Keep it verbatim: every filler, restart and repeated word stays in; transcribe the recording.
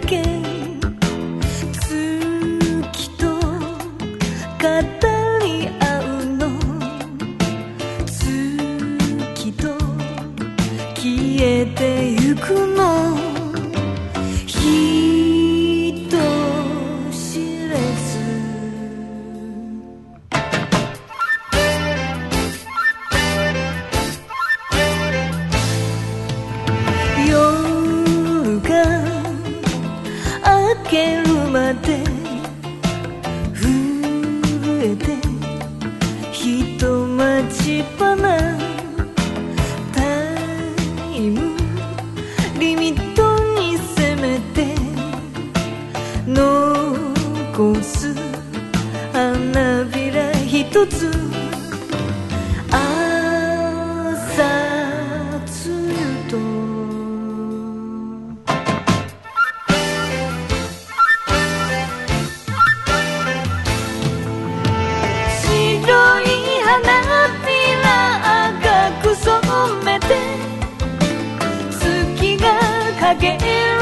け月と語り合うの月と消えてゆくの人知れず夜が明けるまで震えて人待ちっぱなタイムリミットにせめて残す花びら一つ朝露と白い花びら赤く染めて月が陰る